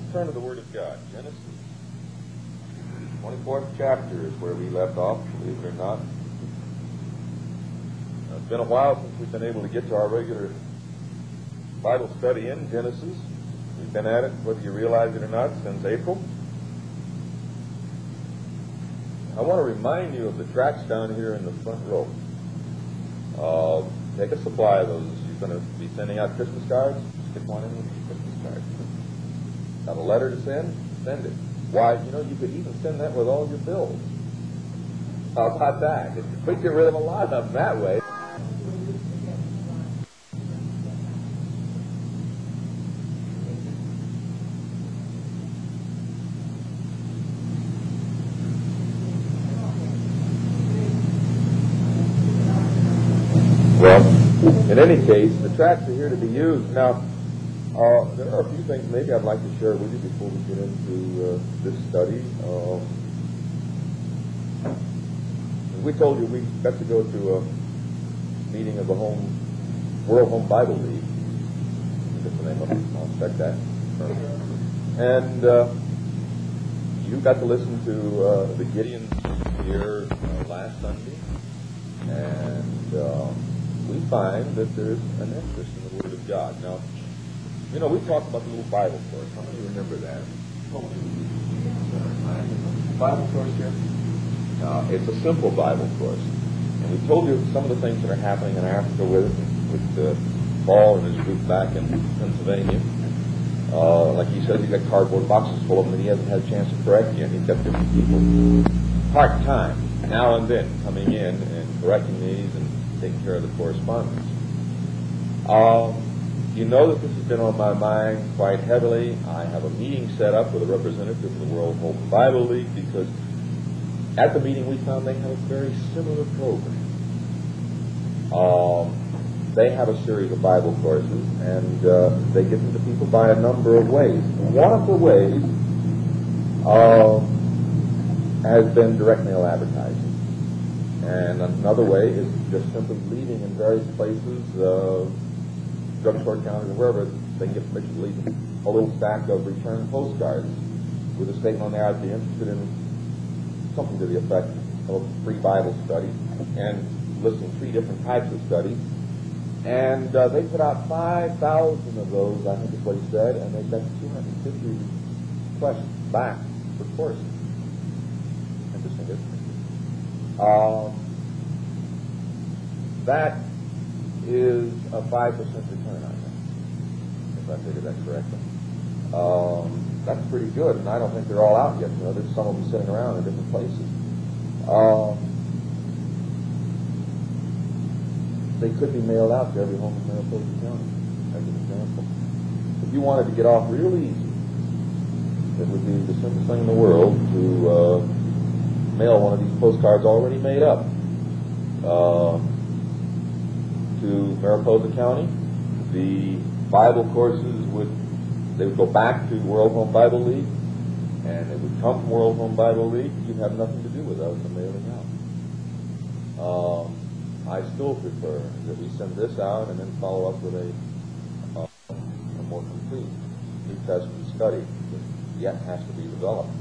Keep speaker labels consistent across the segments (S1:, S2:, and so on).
S1: turn to the Word of God. Genesis. 24th chapter is where we left off, believe it or not. It's been a while since we've been able to get to our regular Bible study in Genesis. We've been at it, whether you realize it or not, since April. I want to remind you of the tracts down here in the front row. Take a supply of those. You're going to be sending out Christmas cards. Stick one in with your Christmas card. Got a letter to send? Send it. Why, you could even send that with all your bills. How about that? We get rid of a lot of them that way. Well, in any case, the tracts are here to be used. Now, there are a few things maybe I'd like to share with you before we get into this study. We told you we got to go to a meeting of the World Home Bible League. That's the name of it. I'll check that. And you got to listen to the Gideons here last Sunday. And we find that there's an interest in the Word of God. Now, we talked about the little Bible course. How many remember that? Bible course here? It's a simple Bible course. And we told you some of the things that are happening in Africa with Paul and his group back in Pennsylvania. Like he says, he's got cardboard boxes full of them and he hasn't had a chance to correct yet. He's got different people part-time, now and then, coming in and correcting these and taking care of the correspondence. You know that this has been on my mind quite heavily. I have a meeting set up with a representative of the World Home Bible League because at the meeting we found they have a very similar program. They have a series of Bible courses and they give them to people by a number of ways. One of the ways has been direct mail advertising. And another way is just simply leaving in various places, drugstore counters, and wherever they can get permission to leave a little stack of return postcards with a statement on there, I'd be interested in something to the effect of free Bible study, and listing 3 different types of studies. And they put out 5,000 of those, I think is what he said, and they got 250 requests back for courses. Interesting, isn't it? That is a 5% return on that, if I figured that correctly. That's pretty good, and I don't think they're all out yet. There's some of them sitting around in different places. They could be mailed out to every home in Mariposa County, as an example. If you wanted to get off real easy, it would be the simplest thing in the world to mail one of these postcards already made up to Mariposa County. The Bible courses would go back to World Home Bible League, and it would come from World Home Bible League. You'd have nothing to do with us in mailing out. I still prefer that we send this out and then follow up with a more complete New Testament study that yet has to be developed.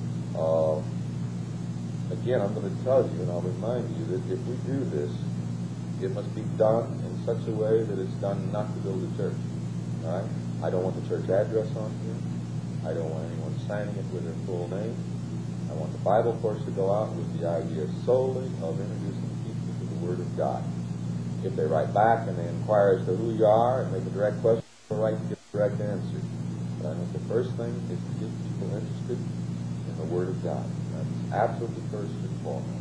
S1: Again, I'm going to tell you, and I'll remind you, that if we do this, it must be done in such a way that it's done not to build a church. All right? I don't want the church address on here. I don't want anyone signing it with their full name. I want the Bible course to go out with the idea solely of introducing people to the Word of God. If they write back and they inquire as to who you are and make a direct question, they're right to get a direct answer. But I think the first thing is to get people interested in the Word of God. That's absolutely first and foremost.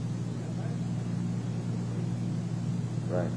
S1: Right.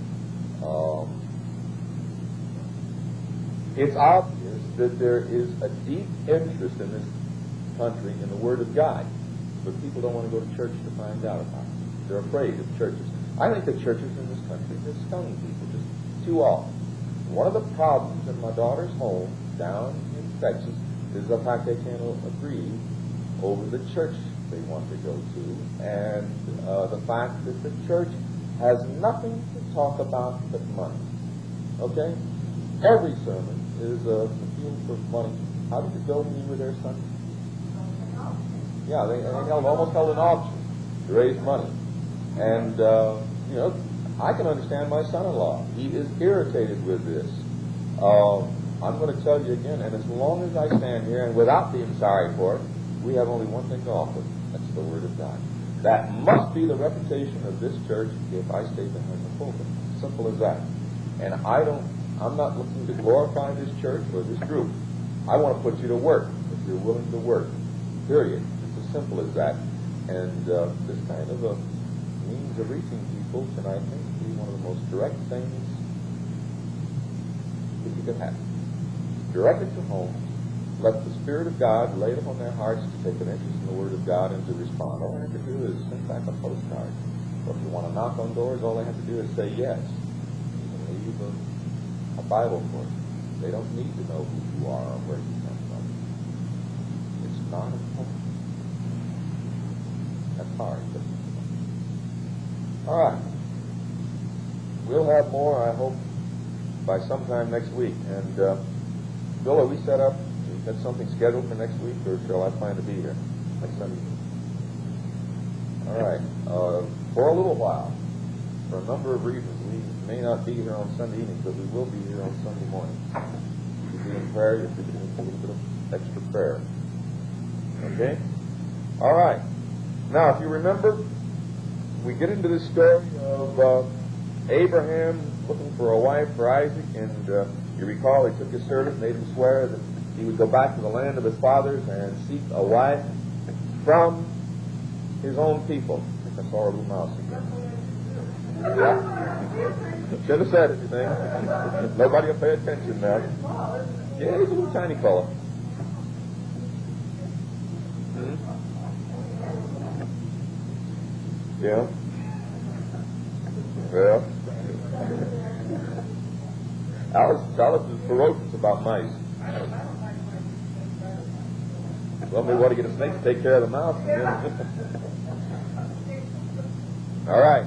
S1: It's obvious that there is a deep interest in this country in the Word of God, but people don't want to go to church to find out about it. They're afraid of churches. I think the churches in this country are stunning people just too often. One of the problems in my daughter's home down in Texas is the fact they can't agree over the church they want to go to, and the fact that the church has nothing to talk about but money. Okay? Every sermon is a appeal for money How did it go when you were there Sunday? Yeah, they almost held an auction to raise money. And, I can understand my son-in-law. He is irritated with this. I'm going to tell you again, and as long as I stand here, and without being sorry for it, we have only one thing to offer. That's the Word of God. That must be the reputation of this church if I stay behind the pulpit. Simple as that. And I'm not looking to glorify this church or this group. I want to put you to work if you're willing to work. Period. It's as simple as that. And this kind of a means of reaching people can, I think, be one of the most direct things that you could have. Direct it to home. Let the Spirit of God lay it upon their hearts to take an interest in the Word of God and to respond. All they have to do is send back a postcard. Or if you want to knock on doors, all they have to do is say yes. You can leave a Bible for you. They don't need to know who you are or where you come from. It's not important. That's hard. All right. We'll have more, I hope, by sometime next week. And Bill, are we set up? We've got something scheduled for next week, or shall I plan to be here next Sunday? All right. For a little while, for a number of reasons, we may not be here on Sunday evening, but we will be here on Sunday morning. You'll be in prayer. You'll be doing a little bit of extra prayer. Okay? All right. Now, if you remember, we get into this story of Abraham looking for a wife for Isaac, and you recall he took his servant, made him swear that he would go back to the land of his fathers and seek a wife from his own people. I think I saw a little mouse again. Yeah. Should have said anything. Nobody will pay attention now. Yeah, he's a little tiny fellow. Yeah. Well, Alice is ferocious about mice. Well, we want to get a snake to take care of the mouse. All right.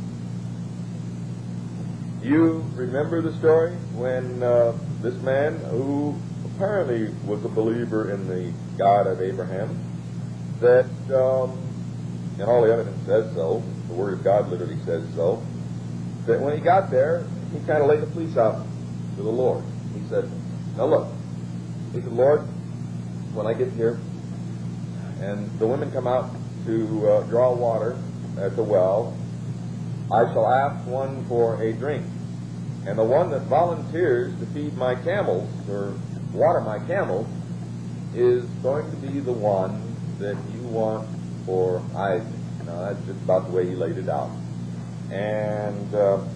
S1: You remember the story when this man, who apparently was a believer in the God of Abraham, that, and all the evidence says so, the Word of God literally says so, that when he got there, he kind of laid the police out to the Lord. He said, now look, he said, Lord, when I get here, and the women come out to draw water at the well, I shall ask one for a drink. And the one that volunteers to feed my camels, or water my camels, is going to be the one that you want for Isaac. Now, that's just about the way he laid it out. And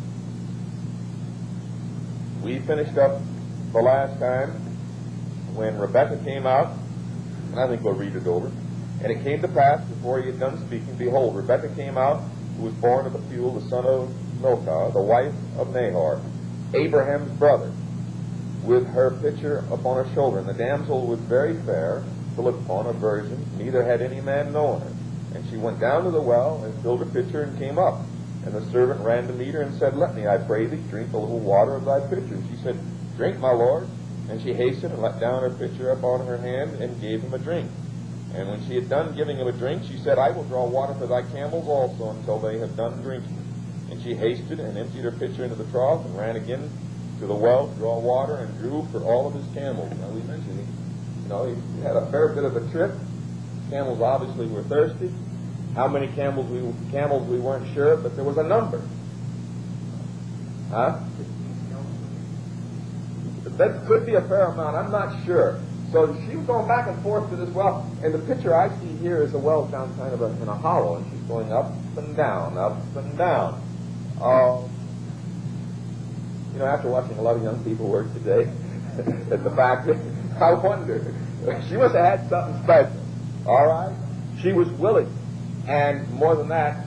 S1: we finished up the last time when Rebekah came out, and I think we'll read it over. And it came to pass, before he had done speaking, behold, Rebekah came out, who was born of Bethuel, the son of Milcah, the wife of Nahor, Abraham's brother, with her pitcher upon her shoulder. And the damsel was very fair to look upon, a virgin, neither had any man known her. And she went down to the well and filled her pitcher and came up. And the servant ran to meet her and said, let me, I pray thee, drink a little water of thy pitcher. And she said, drink, my lord. And she hastened and let down her pitcher upon her hand and gave him a drink. And when she had done giving him a drink, she said, I will draw water for thy camels also until they have done drinking. And she hasted and emptied her pitcher into the trough and ran again to the well to draw water and drew for all of his camels. Now we mentioned he had a fair bit of a trip. Camels obviously were thirsty. How many camels we weren't sure, but there was a number. Huh? That could be a fair amount. I'm not sure. So she was going back and forth to this well, and the picture I see here is the well down kind of in a hollow, and she's going up and down, up and down. After watching a lot of young people work today at the factory, I wonder, she must have had something special. All right? She was willing. And more than that,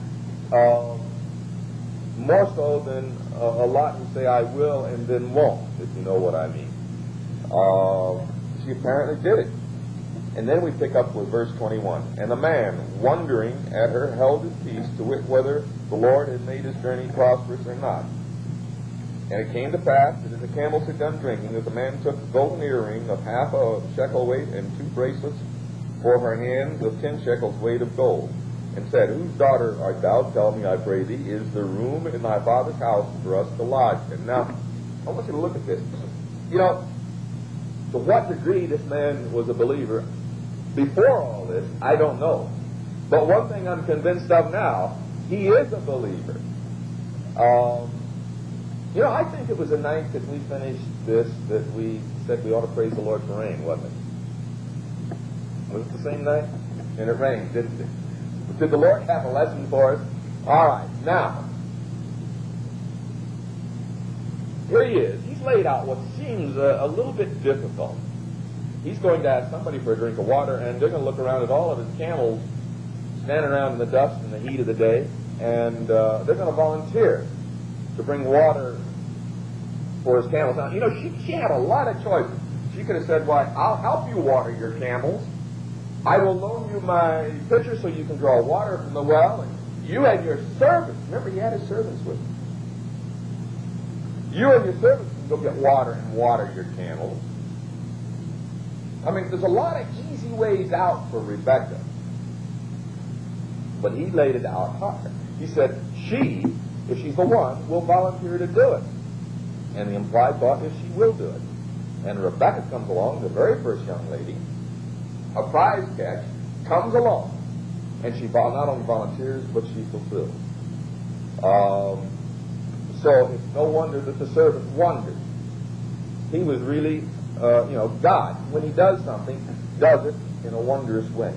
S1: more so than a lot who say I will and then won't, if you know what I mean. She apparently did it. And then we pick up with verse 21. And the man, wondering at her, held his peace to wit whether the Lord had made his journey prosperous or not. And it came to pass that as the camels had done drinking, that the man took a golden earring of half a shekel weight and 2 bracelets for her hands of 10 shekels weight of gold, and said, Whose daughter art thou? Tell me, I pray thee, is the room in thy father's house for us to lodge in? Now, I want you to look at this. You know, to what degree this man was a believer before all this, I don't know. But one thing I'm convinced of now, he is a believer. You know, I think it was the night that we finished this that we said we ought to praise the Lord for rain, wasn't it? Was it the same night? And it rained, didn't it? Did the Lord have a lesson for us? All right, now, here he is. He's laid out what seems a little bit difficult. He's going to ask somebody for a drink of water, and they're going to look around at all of his camels standing around in the dust and the heat of the day, and they're going to volunteer to bring water for his camels. Now, you know, she had a lot of choices. She could have said, why, I'll help you water your camels. I will loan you my pitcher so you can draw water from the well, and you and your servants, remember he had his servants with him. You and your servants can go get water and water your camels. I mean, there's a lot of easy ways out for Rebecca. But he laid it out hard. He said, she, if she's the one, will volunteer to do it. And the implied thought is she will do it. And Rebecca comes along, the very first young lady, a prize catch, comes along. And she not only volunteers, but she fulfills. So it's no wonder that the servant wondered. He was really, God, when he does something, does it in a wondrous way.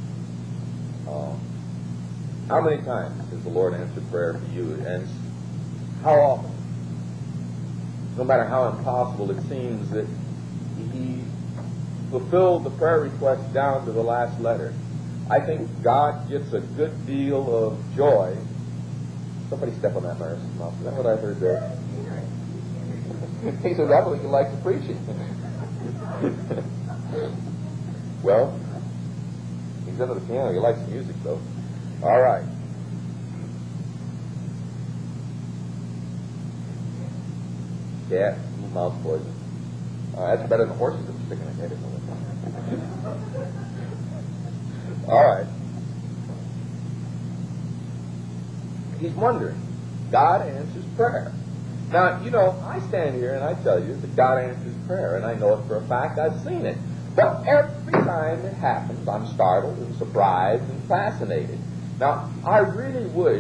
S1: How many times has the Lord answered prayer for you? And how often? No matter how impossible it seems, that he fulfilled the prayer request down to the last letter. I think God gets a good deal of joy. Somebody step on that Marison's mouth. Is that what I heard there? He said, I believe he likes the preaching. Well, he's under the piano. He likes the music, though. All right. Cat, mouse poison. That's better than horses that are sticking their head in the All right. He's wondering. God answers prayer. Now, you know, I stand here and I tell you that God answers prayer, and I know it for a fact. I've seen it. But every time it happens, I'm startled and surprised and fascinated. Now, I really wish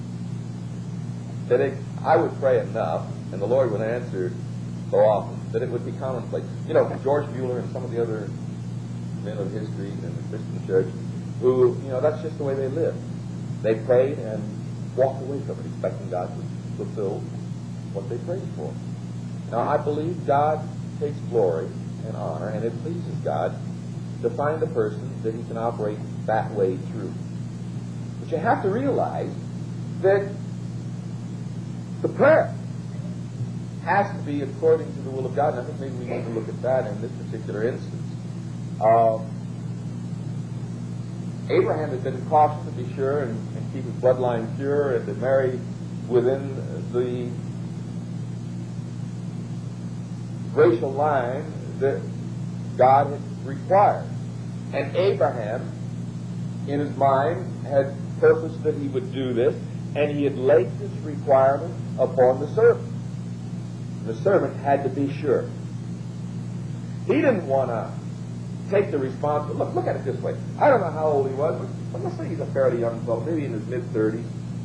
S1: that I would pray enough, and the Lord would answer so often, that it would be commonplace. You know, George Mueller and some of the other men of history in the Christian church, who, you know, that's just the way they lived. They prayed and walked away from it, expecting God to fulfill what they prayed for. Now, I believe God takes glory and honor, and it pleases God to find a person that he can operate that way through. But you have to realize that the prayer has to be according to the will of God, and I think maybe we need to look at that in this particular instance. Abraham had been cautious to be sure and keep his bloodline pure and to marry within the racial line that God had required. And Abraham, in his mind, had purposed that he would do this, and he had laid this requirement upon the servant. The servant had to be sure. He didn't want to take the responsibility. Look at it this way. I don't know how old he was, but let's say he's a fairly young fellow, maybe in his mid-30s.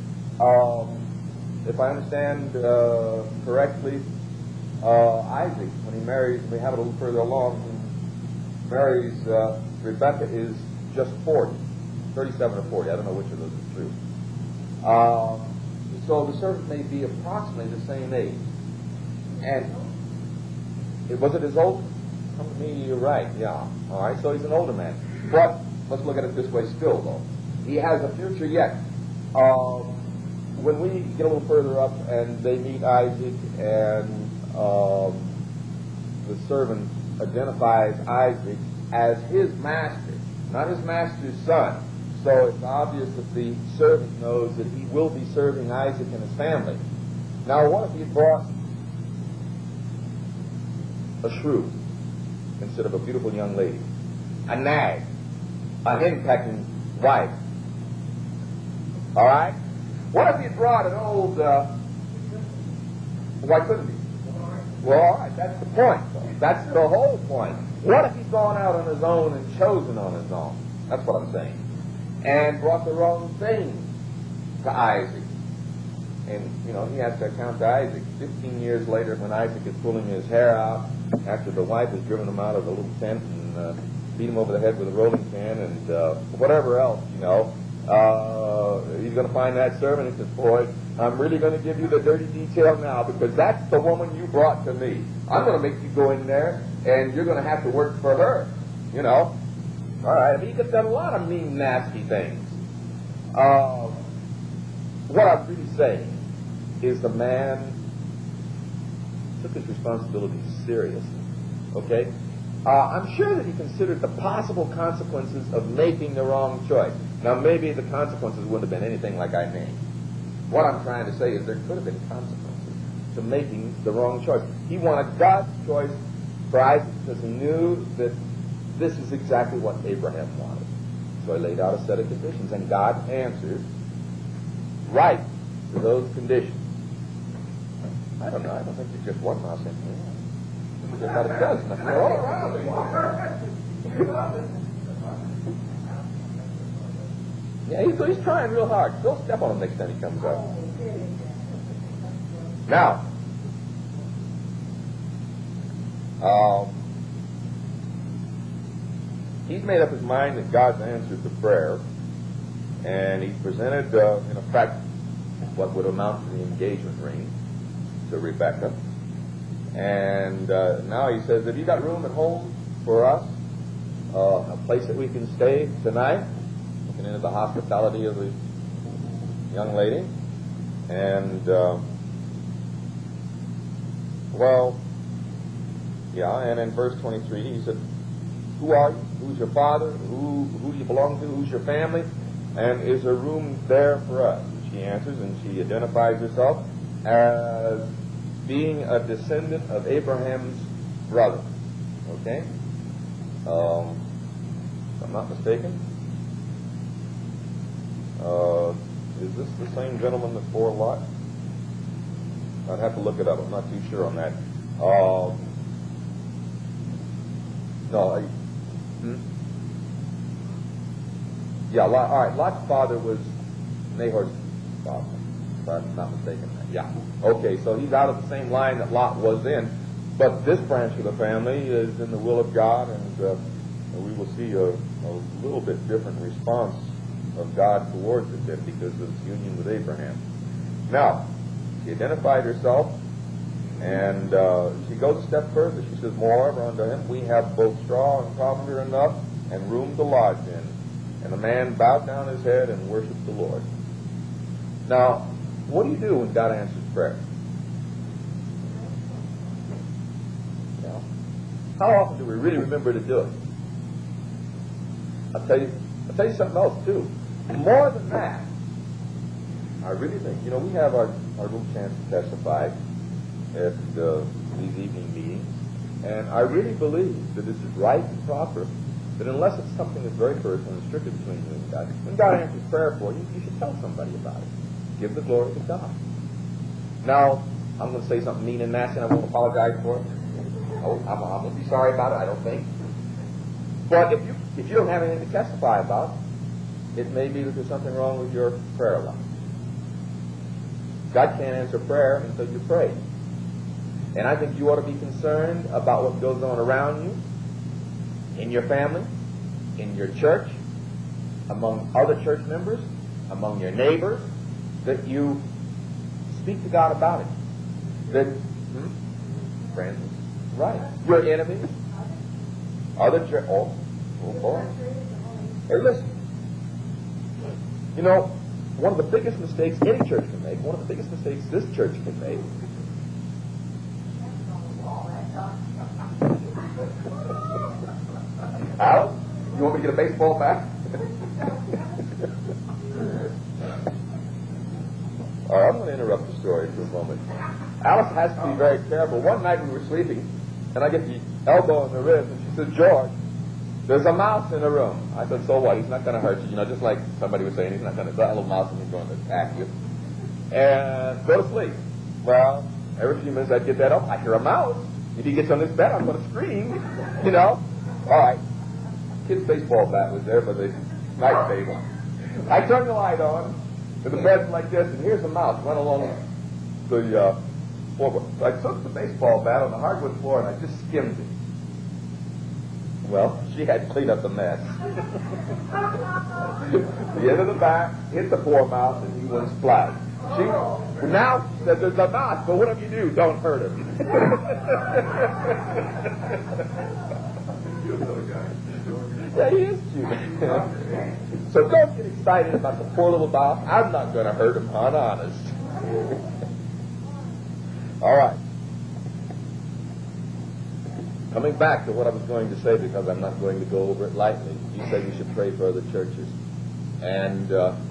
S1: If I understand correctly, Isaac, when he marries, we have it a little further along, marries Rebecca, is just 40, 37 or 40. I don't know which of those is true. So the servant may be approximately the same age. And was it his old? Come to me, you're right, yeah. All right, so he's an older man. But let's look at it this way still, though. He has a future yet. When we get a little further up and they meet Isaac, and the servant identifies Isaac as his master, not his master's son. So it's obvious that the servant knows that he will be serving Isaac and his family. Now, what if he brought a shrew instead of a beautiful young lady, a nag, a hen-pecking wife. All right? What if he brought an old, why couldn't he? Well, all right, that's the point. That's the whole point. What if he'd gone out on his own and chosen on his own? That's what I'm saying. And brought the wrong thing to Isaac. And, he has to account to Isaac. 15 years later, when Isaac is pulling his hair out, after the wife has driven him out of the little tent and beat him over the head with a rolling pin and whatever else, he's going to find that servant and says, boy, I'm really going to give you the dirty detail now because that's the woman you brought to me. I'm going to make you go in there and you're going to have to work for her, All right, he could have done a lot of mean, nasty things. What I'm really saying is the man took his responsibility seriously, okay? I'm sure that he considered the possible consequences of making the wrong choice. Now, maybe the consequences wouldn't have been anything like I named. What I'm trying to say is there could have been consequences to making the wrong choice. He wanted God's choice for Isaac because he knew that this is exactly what Abraham wanted. So he laid out a set of conditions, and God answered right to those conditions. I don't know. I don't think there's just one mouse in here. There's about a dozen. They're all around. Yeah, he's trying real hard. Don't step on him next time he comes up. Now, he's made up his mind that God's answered the prayer, and he presented, in effect, what would amount to the engagement ring to Rebekah. And now he says, have you got room at home for us? A place that we can stay tonight? Looking into the hospitality of the young lady. And, and in verse 23, he said, who are you? Who's your father? Who do you belong to? Who's your family? And is there room there for us? And she answers, and she identifies herself as being a descendant of Abraham's brother. Okay? If I'm not mistaken. Is this the same gentleman that bore Lot? I'd have to look it up. I'm not too sure on that. Yeah, Lot, all right. Lot's father was Nahor's father, if I'm not mistaken. Yeah. Okay, so he's out of the same line that Lot was in, but this branch of the family is in the will of God, and we will see a little bit different response of God towards it then because of his union with Abraham. Now, she identified herself, and she goes a step further. She says, moreover, unto him we have both straw and provender enough, and room to lodge in. And the man bowed down his head and worshipped the Lord. Now, what do you do when God answers prayer? How often do we really remember to do it? I'll tell you something else too. More than that, I really think, we have our little chance to testify at these evening meetings, and I really believe that this is right and proper, that unless it's something that's very personal and strictly between you and God, when God answers prayer for you, you should tell somebody about it. Give the glory to God. Now, I'm going to say something mean and nasty, and I won't apologize for it. I'm going to be sorry about it, I don't think. But if you don't have anything to testify about, it may be that there's something wrong with your prayer life. God can't answer prayer until you pray. And I think you ought to be concerned about what goes on around you, in your family, in your church, among other church members, among your neighbors, that you speak to God about it. That, friends, right. Your enemies, other church, oh boy. Hey, listen. One of the biggest mistakes any church can make, one of the biggest mistakes this church can make, Alice, you want me to get a baseball bat? All right, I'm going to interrupt the story for a moment. Alice has to be very careful. One night we were sleeping, And I get the elbow in the ribs, and she said, George, there's a mouse in the room. I said, so what? He's not going to hurt you. You know, just like somebody was saying, he's not going to, that little mouse and he's going to attack you. And go to sleep. Well, every few minutes I'd get that up. I hear a mouse. If he gets on this bed, I'm going to scream. You know? All right. Kid's baseball bat was there by the night table. I turn the light on, and the bed's like this, and here's a mouse run along the floor. So I took the baseball bat on the hardwood floor, and I just skimmed it. Well, she had to clean up the mess. The end of the bat hit the poor mouse, and he went splat. Now she said, there's a mouse, but whatever you do, don't hurt him. Yeah, he is cute. So don't get excited about the poor little mouse. I'm not going to hurt him, honest. All right. Coming back to what I was going to say, because I'm not going to go over it lightly. You said we should pray for other churches. And,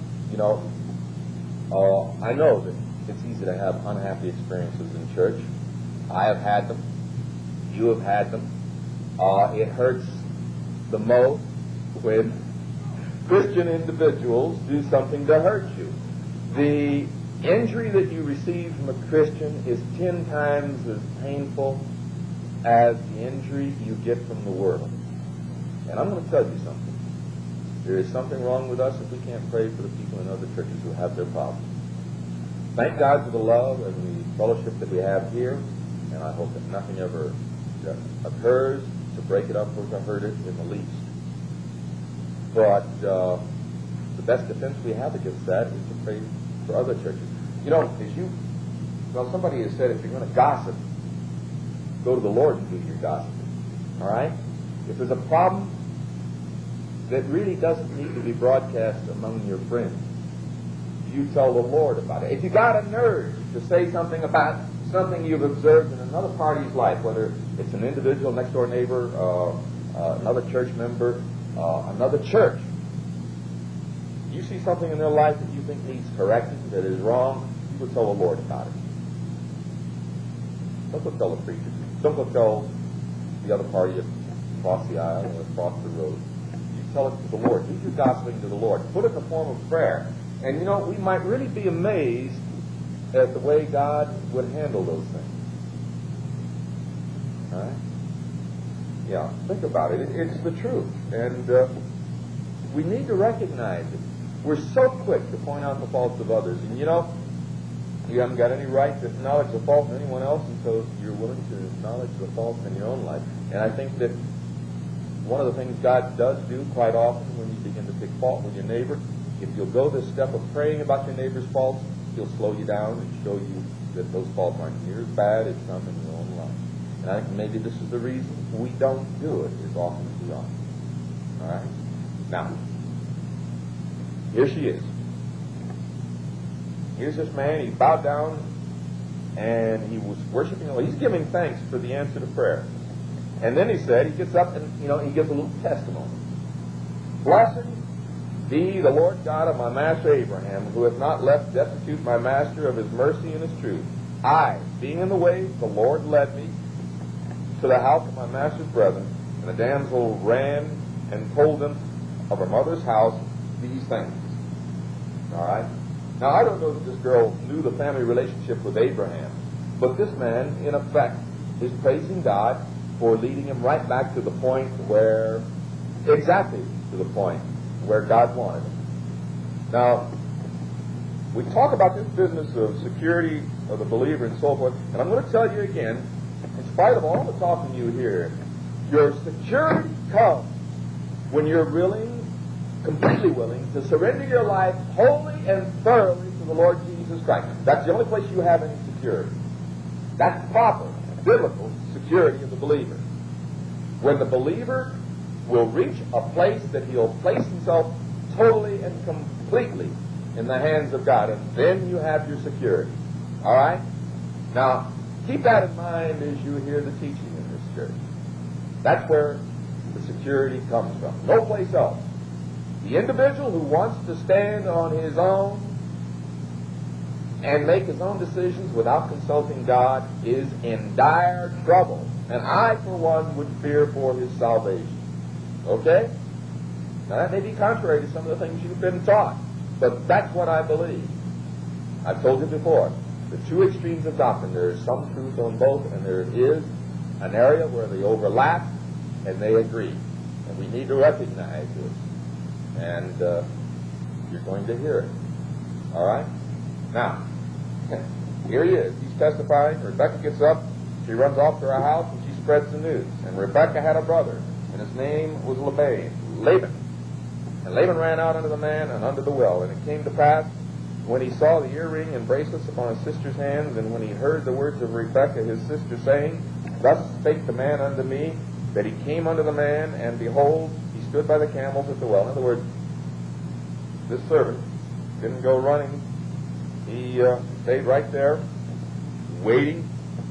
S1: I know that it's easy to have unhappy experiences in church. I have had them. You have had them. It hurts the most when Christian individuals do something to hurt you. The injury that you receive from a Christian is 10 times as painful as the injury you get from the world. And I'm going to tell you something. There is something wrong with us if we can't pray for the people in other churches who have their problems. Thank God for the love and the fellowship that we have here, and I hope that nothing ever occurs to break it up or to hurt it in the least. But the best defense we have against that is to pray for other churches. You know, somebody has said if you're going to gossip, go to the Lord and do your gossiping. All right? If there's a problem that really doesn't need to be broadcast among your friends, you tell the Lord about it. If you got an urge to say something about something you've observed in another party's life, whether it's an individual, next door neighbor, another church member, another church, you see something in their life that you think needs correcting, that is wrong, you would tell the Lord about it. Don't go tell the preacher. Don't go tell the other party across the aisle or across the road. You tell it to the Lord. Do your gossiping to the Lord. Put it in the form of prayer. And you know, we might really be amazed at the way God would handle those things. All right? Yeah, think about it. It's the truth. And we need to recognize it. We're so quick to point out the faults of others. And you know, you haven't got any right to acknowledge the fault in anyone else until you're willing to acknowledge the fault in your own life. And I think that one of the things God does do quite often when you begin to pick fault with your neighbor, if you'll go this step of praying about your neighbor's faults, he'll slow you down and show you that those faults aren't near as bad as some in your own life. And I think maybe this is the reason we don't do it as often as we ought. All right? Now, here she is. Here's this man. He bowed down and he was worshiping the Lord. He's giving thanks for the answer to prayer. And then he said, he gets up and, he gives a little testimony. Blessed be the Lord God of my master Abraham, who hath not left destitute my master of his mercy and his truth. I, being in the way, the Lord led me to the house of my master's brethren, and the damsel ran and told them of her mother's house these things. All right? Now, I don't know that this girl knew the family relationship with Abraham, but this man, in effect, is praising God for leading him right back to the point where, exactly to the point where God wanted him. Now, we talk about this business of security of the believer and so forth, and I'm going to tell you again, in spite of all the talking you hear, your security comes when you're willing, completely willing, to surrender your life wholly and thoroughly to the Lord Jesus Christ. That's the only place you have any security. That's proper, biblical security of the believer. When the believer will reach a place that he'll place himself totally and completely in the hands of God, and then you have your security. All right? Now, keep that in mind as you hear the teaching in this church. That's where the security comes from. No place else. The individual who wants to stand on his own and make his own decisions without consulting God is in dire trouble. And I, for one, would fear for his salvation. Okay? Now, that may be contrary to some of the things you've been taught, but that's what I believe. I've told you before, the two extremes of doctrine, there is some truth on both, and there is an area where they overlap and they agree. And we need to recognize this. And you're going to hear it. All right? Now, here he is. He's testifying. Rebekah gets up. She runs off to her house, and she spreads the news. And Rebekah had a brother, and his name was Laban. And Laban ran out unto the man and unto the well. And it came to pass, when he saw the earring and bracelets upon his sister's hands, and when he heard the words of Rebekah his sister, saying, Thus spake the man unto me, that he came unto the man, and behold, he stood by the camels at the well. In other words, this servant didn't go running. He stayed right there, waiting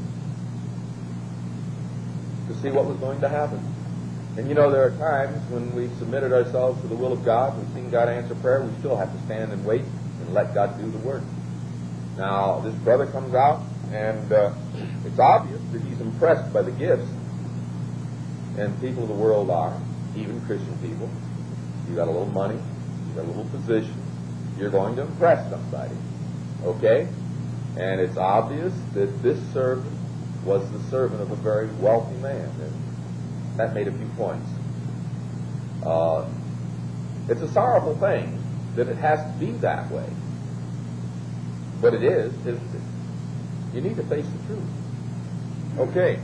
S1: to see what was going to happen. And you know, there are times when we submitted ourselves to the will of God, we've seen God answer prayer, we still have to stand and wait and let God do the work. Now, this brother comes out, and it's obvious that he's impressed by the gifts. And people of the world are, even Christian people. You got a little money, you got a little position, you're going to impress somebody. Okay? And it's obvious that this servant was the servant of a very wealthy man. And that made a few points. It's a sorrowful thing that it has to be that way. But it is, isn't it? You need to face the truth. Okay.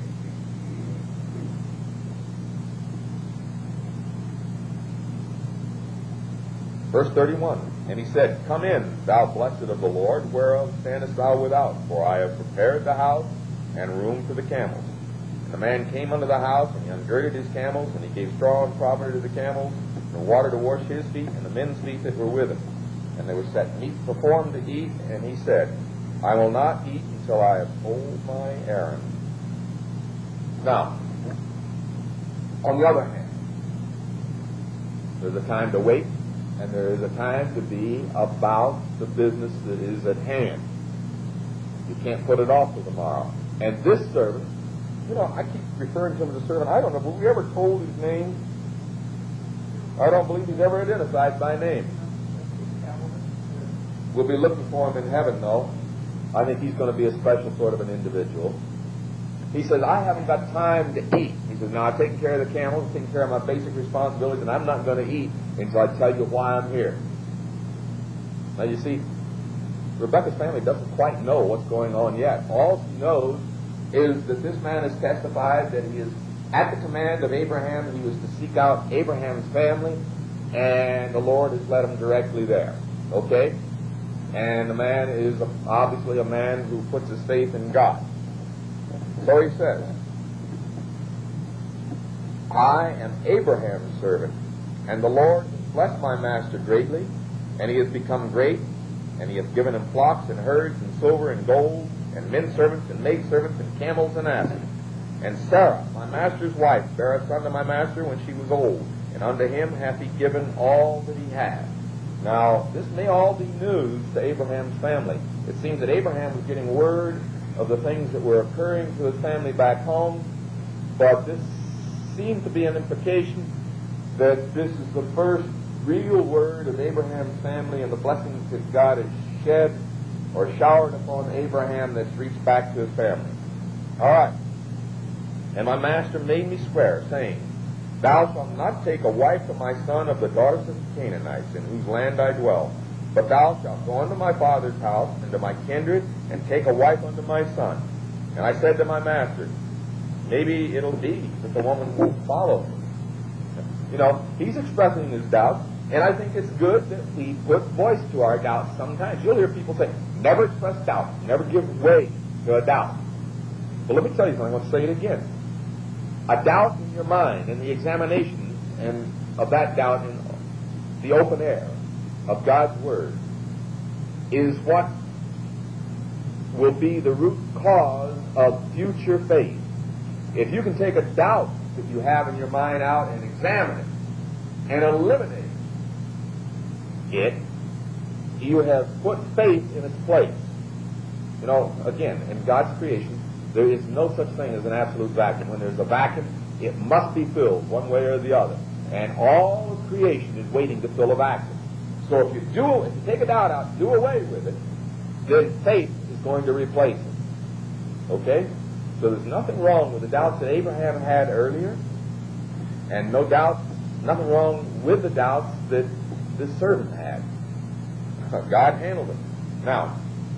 S1: Verse 31, And he said, Come in, thou blessed of the Lord, whereof standest thou without? For I have prepared the house and room for the camels. And the man came unto the house, and he ungirded his camels, and he gave straw and provender to the camels, and water to wash his feet, and the men's feet that were with him. And there was set meat before him to eat, and he said, I will not eat until I have told my errand. Now, on the other hand, there's a time to wait, and there is a time to be about the business that is at hand. You can't put it off to tomorrow. And this servant, you know, I keep referring to him as a servant. I don't know, were we ever told his name? I don't believe he's ever identified by name. We'll be looking for him in heaven, though. I think he's going to be a special sort of an individual. He says, I haven't got time to eat. He says, now I've taken care of the camels, I've taken care of my basic responsibilities, and I'm not going to eat until I tell you why I'm here. Now you see, Rebekah's family doesn't quite know what's going on yet. All she knows is that this man has testified that he is at the command of Abraham. He was to seek out Abraham's family, and the Lord has led him directly there. Okay? And the man is obviously a man who puts his faith in God. So he says, I am Abraham's servant, and the Lord has blessed my master greatly, and he has become great, and he hath given him flocks and herds and silver and gold, and men servants and maid servants and camels and asses. And Sarah, my master's wife, bare a son to my master when she was old, and unto him hath he given all that he had. Now, this may all be news to Abraham's family. It seems that Abraham was getting word of the things that were occurring to his family back home, but this seemed to be an implication that this is the first real word of Abraham's family and the blessings that God has shed or showered upon Abraham that's reached back to his family. All right. And my master made me swear, saying, Thou shalt not take a wife to my son of the daughters of the Canaanites, in whose land I dwell, but thou shalt go unto my father's house and to my kindred, and take a wife unto my son. And I said to my master, maybe it'll be that the woman won't follow me. You know, he's expressing his doubt, and I think it's good that we put voice to our doubts sometimes. You'll hear people say, never express doubt, never give way to a doubt. But let me tell you something, I want to say it again. A doubt in your mind, in the examination and of that doubt in the open air of God's Word, is what will be the root cause of future faith. If you can take a doubt that you have in your mind out and examine it and eliminate it, you have put faith in its place. You know, again, in God's creation, there is no such thing as an absolute vacuum. When there's a vacuum, it must be filled one way or the other. And all of creation is waiting to fill a vacuum. So if you take a doubt out, do away with it, then faith is going to replace it. Okay? So there's nothing wrong with the doubts that Abraham had earlier, and no doubt, nothing wrong with the doubts that this servant had. God handled it. Now,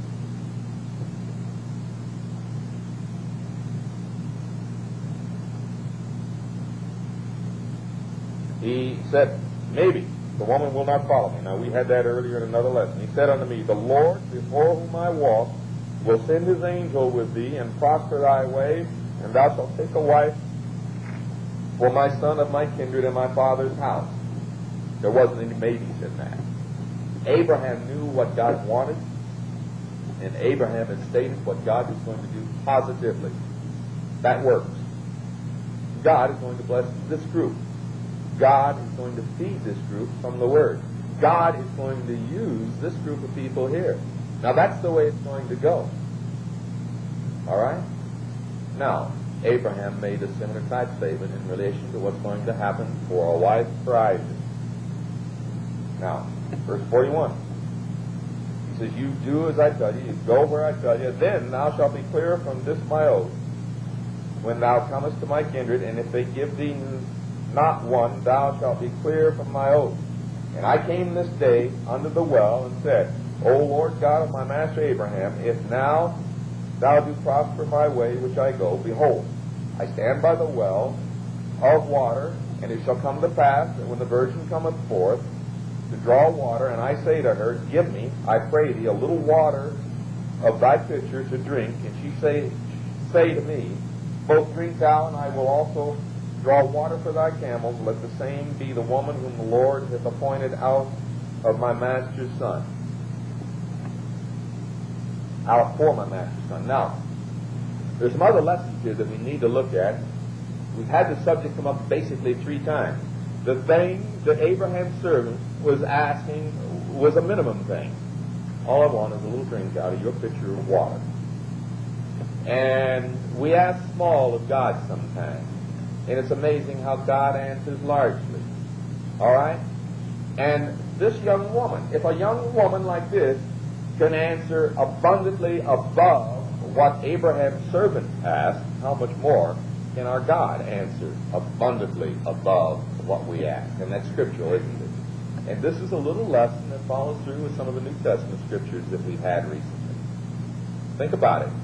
S1: he said, maybe the woman will not follow me. Now, we had that earlier in another lesson. He said unto me, the Lord before whom I walk will send his angel with thee and prosper thy way, and thou shalt take a wife for my son of my kindred and my father's house. There wasn't any maybes in that. Abraham knew what God wanted, and Abraham had stated what God was going to do positively. That works. God is going to bless this group. God is going to feed this group from the Word. God is going to use this group of people here. Now, that's the way it's going to go. All right? Now, Abraham made a similar type statement in relation to what's going to happen for a wife for Isaac. Now, verse 41. He says, you do as I tell you, you go where I tell you, then thou shalt be clear from this my oath, when thou comest to my kindred, and if they give thee not one, thou shalt be clear from my oath. And I came this day unto the well, and said, O Lord God of my master Abraham, if now thou do prosper my way which I go, behold, I stand by the well of water, and it shall come to pass that when the virgin cometh forth to draw water, and I say to her, give me, I pray thee, a little water of thy pitcher to drink, and she say to me, both drink thou, and I will also draw water for thy camels, let the same be the woman whom the Lord hath appointed out of my master's son. Out for my master's son. Now, there's some other lessons here that we need to look at. We've had the subject come up basically 3 times. The thing that Abraham's servant was asking was a minimum thing. All I want is a little drink out of your pitcher of water. And we ask small of God sometimes. And it's amazing how God answers largely. All right? And this young woman, if a young woman like this can answer abundantly above what Abraham's servant asked, how much more can our God answer abundantly above what we ask? And that's scriptural, isn't it? And this is a little lesson that follows through with some of the New Testament scriptures that we've had recently. Think about it.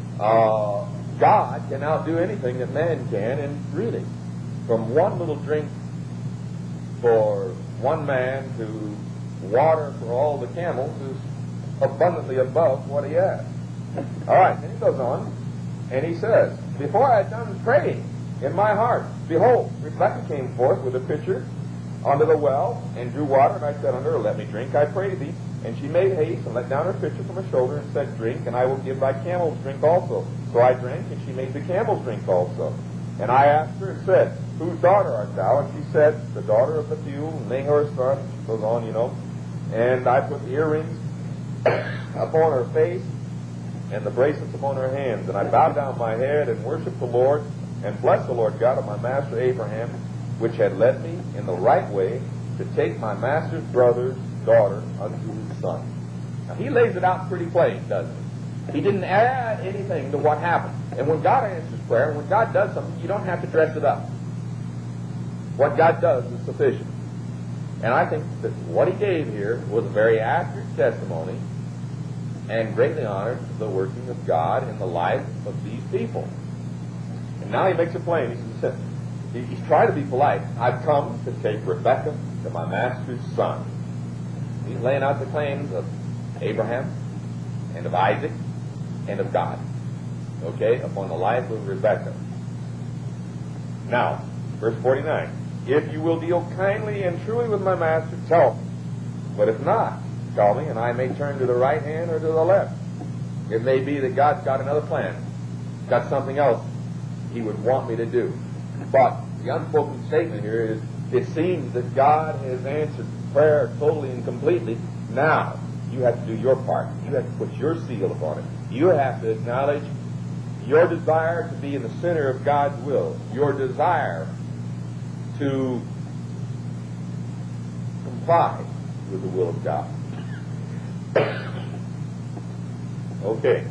S1: God can outdo anything that man can in reading. From one little drink for one man to water for all the camels is abundantly above what he asked. All right, then he goes on, and he says, before I had done praying in my heart, behold, Rebekah came forth with a pitcher unto the well, and drew water, and I said unto her, let me drink, I pray thee. And she made haste, and let down her pitcher from her shoulder, and said, drink, and I will give thy camels drink also. So I drank, and she made the camels drink also. And I asked her, and said, whose daughter art thou? And she said, the daughter of Bethuel, Nahor's son. She goes on, you know. And I put the earrings upon her face, and the bracelets upon her hands. And I bowed down my head, and worshipped the Lord, and blessed the Lord God of my master Abraham, which had led me in the right way to take my master's brother's daughter unto his son. Now, he lays it out pretty plain, doesn't he? He didn't add anything to what happened. And when God answers prayer, when God does something, you don't have to dress it up. What God does is sufficient. And I think that what he gave here was a very accurate testimony and greatly honored the working of God in the life of these people. And now he makes it plain. He says, he's trying to be polite. I've come to take Rebekah to my master's son. He's laying out the claims of Abraham and of Isaac and of God, okay, upon the life of Rebekah. Now, verse 49, if you will deal kindly and truly with my master, tell me. But if not, tell me, and I may turn to the right hand or to the left. It may be that God's got another plan, got something else he would want me to do. But the unspoken statement here is, it seems that God has answered prayer totally and completely. Now, You have to do your part. You have to put your seal upon it. You have to acknowledge your desire to be in the center of God's will, your desire to comply with the will of God. Okay.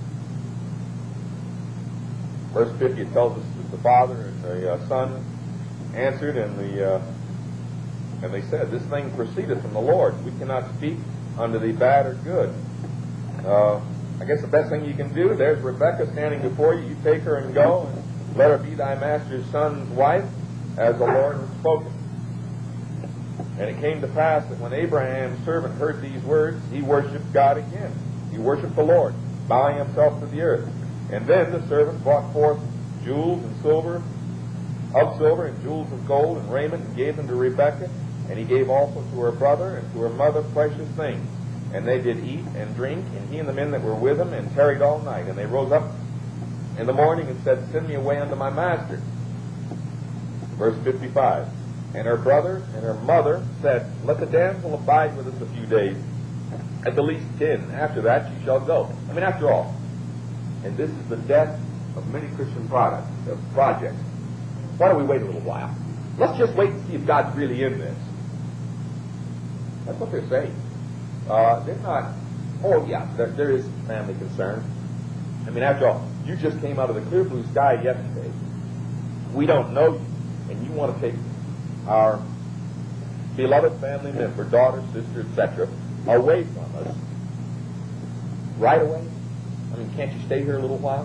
S1: Verse 50, it tells us that the Father and the Son answered, and they said, "This thing proceedeth from the Lord. We cannot speak unto thee bad or good." I guess the best thing you can do, there's Rebekah standing before you. You take her and go, and let her be thy master's son's wife, as the Lord has spoken. And it came to pass that when Abraham's servant heard these words, he worshipped God again. He worshipped the Lord, bowing himself to the earth. And then the servant brought forth jewels and silver, and jewels of gold and raiment, and gave them to Rebekah. And he gave also to her brother and to her mother precious things. And they did eat and drink, and he and the men that were with him, and tarried all night. And they rose up in the morning and said, "Send me away unto my master." Verse 55. And her brother and her mother said, "Let the damsel abide with us a few days, at the least 10. After that she shall go." I mean, after all. And this is the death of many Christian projects. Why don't we wait a little while? Let's just wait and see if God's really in this. That's what they're saying. They're not, oh yeah, there is family concern. I mean, after all, you just came out of the clear blue sky yesterday. We don't know you, and you want to take our beloved family member, daughter, sister, etc., away from us right away? I mean, can't you stay here a little while?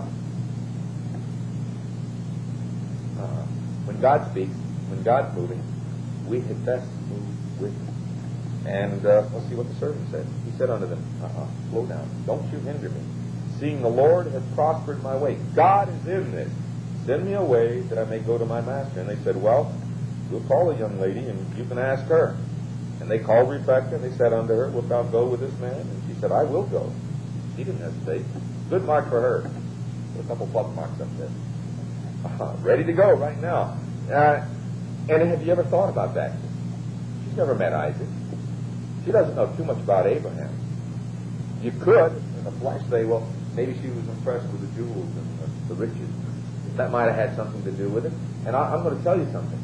S1: When God speaks, when God's moving, we had best move with him. And let's see what the servant said. He said unto them, slow down. Don't you hinder me, seeing the Lord hath prospered my way. God is in this. Send me away that I may go to my master. And they said, well, we'll call a young lady, and you can ask her. And they called Rebekah, and they said unto her, wilt thou go with this man? And she said, I will go. She didn't hesitate. Good mark for her. Put a couple pluck marks up there. Ready to go right now. And have you ever thought about that? She's never met Isaac. She doesn't know too much about Abraham. You could, in a flash, say, well, maybe she was impressed with the jewels and the riches. That might have had something to do with it. And I'm going to tell you something.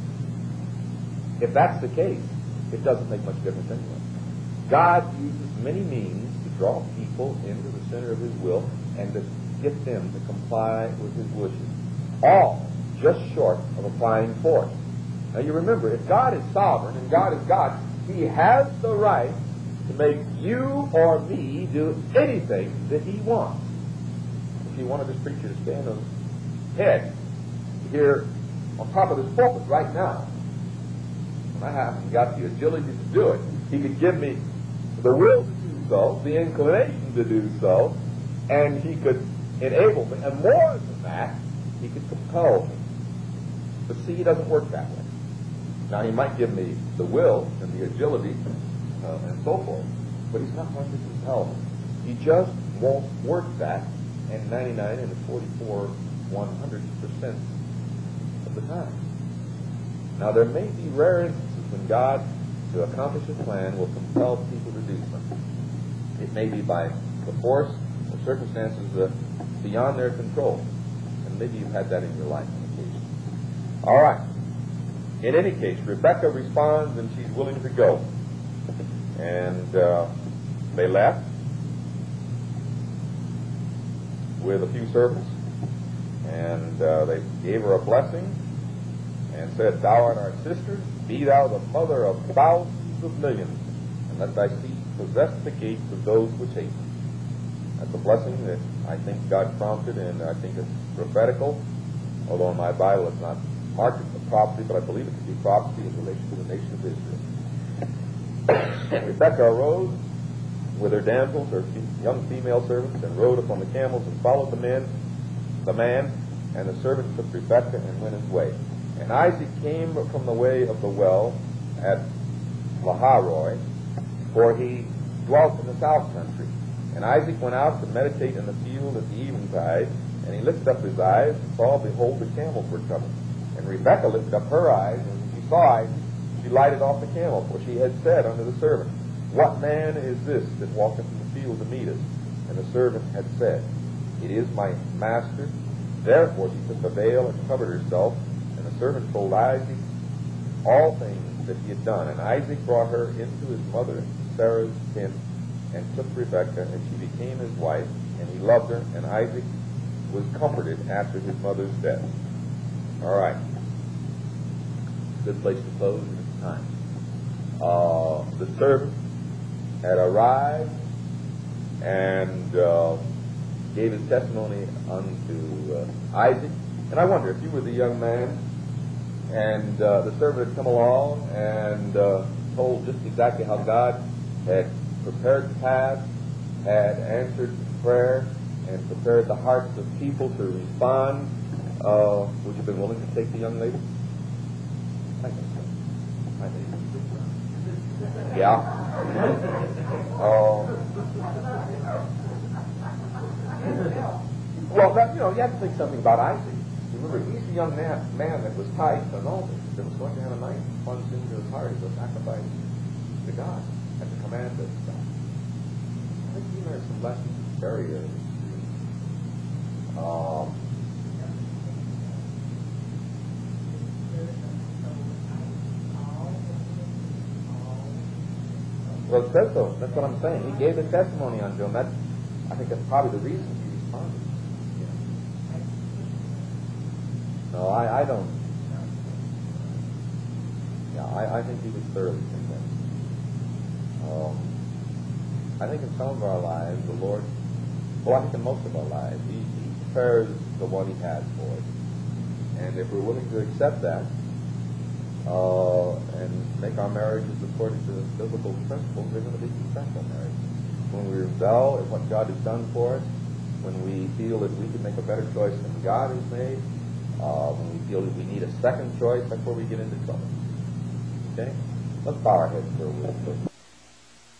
S1: If that's the case, it doesn't make much difference anyway. God uses many means to draw people into the center of his will and to get them to comply with his wishes. All just short of applying force. Now you remember, if God is sovereign and God is God, he has the right to make you or me do anything that he wants. If he wanted this preacher to stand on his head here on top of this pulpit right now, and I haven't got the agility to do it, he could give me the will to do so, the inclination to do so, and he could enable me, and more than that, he could compel me. But see, he doesn't work that way. Now, he might give me the will and the agility and so forth, but he's not going to compel me. He just won't work that in 99 and 44 100% of the time. Now, there may be rare instances when God, to accomplish his plan, will compel people to do something. It may be by the force or circumstances beyond their control. And maybe you've had that in your life on occasion. All right. In any case, Rebekah responds and she's willing to go. And they left with a few servants. And they gave her a blessing and said, thou art our sister, be thou the mother of thousands of millions, and let thy seed possess the gates of those which hate thee. That's a blessing that I think God prompted, and I think it's prophetical, although in my Bible it's not marked as prophecy, but I believe it to be prophecy in relation to the nation of Israel. Rebekah arose with her damsels, her young female servants, and rode upon the camels and followed the man, and the servant took Rebekah and went his way. And Isaac came from the way of the well at Lahairoi, for he dwelt in the south country. And Isaac went out to meditate in the field at the eventide, and he lifted up his eyes and saw, behold, the camels were coming. And Rebekah lifted up her eyes, and when she saw Isaac, she lighted off the camel, for she had said unto the servant, What man is this that walketh in the field to meet us? And the servant had said, It is my master. Therefore she took a veil and covered herself. And the servant told Isaac all things that he had done. And Isaac brought her into his mother Sarah's tent, and took Rebekah, and she became his wife, and he loved her, and Isaac was comforted after his mother's death. All right. Good place to close at this time. The servant had arrived and gave his testimony unto Isaac. And I wonder, if you were the young man and the servant had come along and told just exactly how God had prepared the path, had answered prayer, and prepared the hearts of people to respond, would you have been willing to take the young lady? I think so. I think so. Yeah. Well, that, you have to think something about Isaac. Remember, he's the young man that was tied to an altar, that was going to have a knife plunged into his heart as a sacrifice to God at the command of God. I think he learned some lessons very early. Well, it says so. That's what I'm saying. He gave a testimony unto him. I think that's probably the reason he responded. No, I don't. Yeah, I think he was thoroughly convinced. I think in some of our lives, the Lord, I think in most of our lives, He prepares the one He has for us. And if we're willing to accept that, and make our marriages according to the biblical principles, they're going to be successful marriages. When we rebel at what God has done for us, when we feel that we can make a better choice than God has made, when we feel that we need a second choice, that's where we get into trouble. Okay? Let's bow our heads for a little bit.